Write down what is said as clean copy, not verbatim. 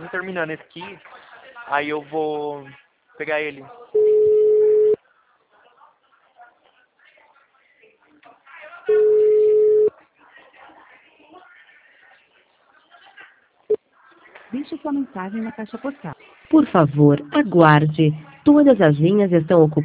quase terminando esse aqui. Aí eu vou pegar ele. Deixe sua mensagem na caixa postal. Por favor, aguarde. Todas as linhas estão ocupadas.